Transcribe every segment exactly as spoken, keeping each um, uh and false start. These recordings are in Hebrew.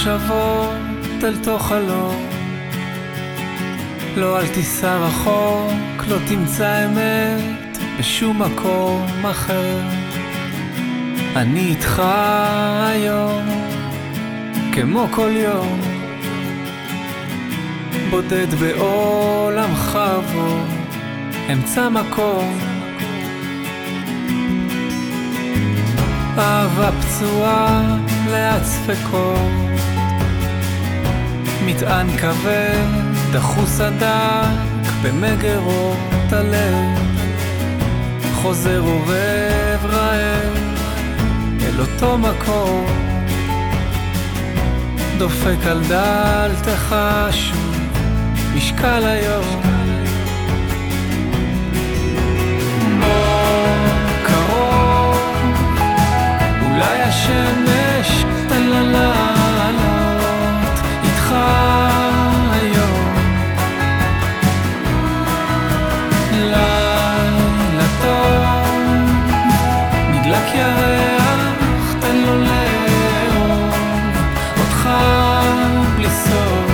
מחשבות אל תוך חלום. לא, אל תיסע רחוק, לא תמצא אמת בשום מקום אחר. אני איתך היום, כמו כל יום, בודד בעולמך בו, אמצע מקום. אהבה פצועה לאט ספקות, מטען כבד דחוס הדק במגרות הלב, חוזר עורב רעב אל אותו מקום, דופק על דלתך שוב משקל היום. אולי השמש תן לה לעלות איתך היום, לילה טוב נדלק ירח, תן לו לאהוב אותך בלי סוף.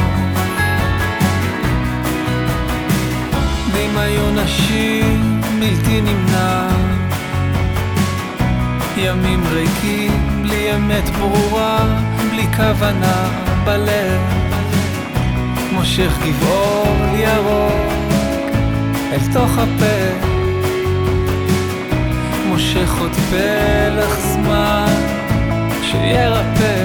דמיון נשים בלתי נמנע, ימים ריקים בלי אמת ברורה, בלי כוונה בלב, מושך גבעול ירוק אל תוך הפה, מושך עוד פלח זמן שירפא.